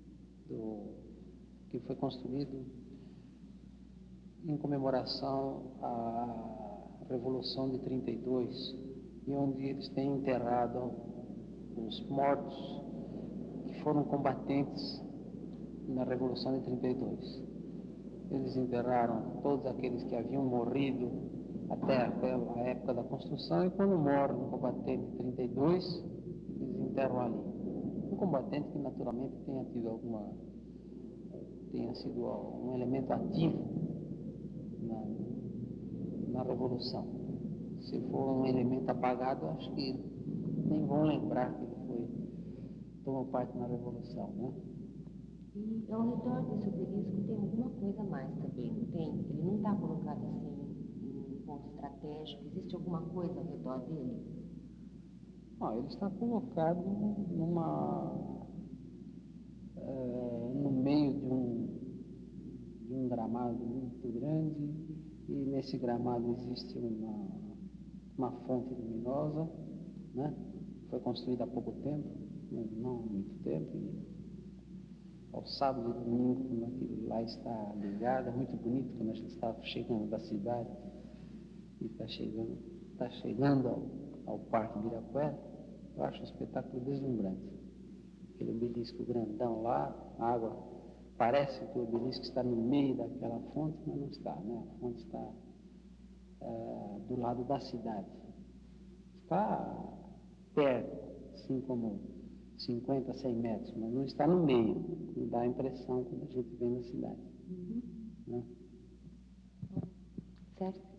que foi construído em comemoração à Revolução de 32, e onde eles têm enterrado os mortos que foram combatentes na Revolução de 32. Eles enterraram todos aqueles que haviam morrido até a época da construção, e quando morre um combatente de 32, eles enterram ali. Um combatente que naturalmente tenha sido um elemento ativo na Revolução. Se for um elemento apagado, acho que nem vão lembrar que ele tomou parte na Revolução, né?
E ao redor desse obelisco tem alguma coisa mais também, não tem? Ele não está colocado assim em ponto estratégico, existe alguma coisa ao redor dele?
Ele está colocado no meio de um gramado muito grande, e nesse gramado existe uma fonte luminosa, né? Foi construída há pouco tempo, não há muito tempo, e aos sábados e domingos, quando aquilo lá está ligado, é muito bonito quando a gente está chegando da cidade e está chegando ao Parque Ibirapuera. Eu acho um espetáculo deslumbrante. Aquele obelisco grandão lá, a água, parece que o obelisco está no meio daquela fonte, mas não está, né? A fonte está do lado da cidade. Está perto, assim como 50, 100 metros, mas não está no meio, que dá a impressão quando a gente vem na cidade.
Uhum.
Né?
Certo.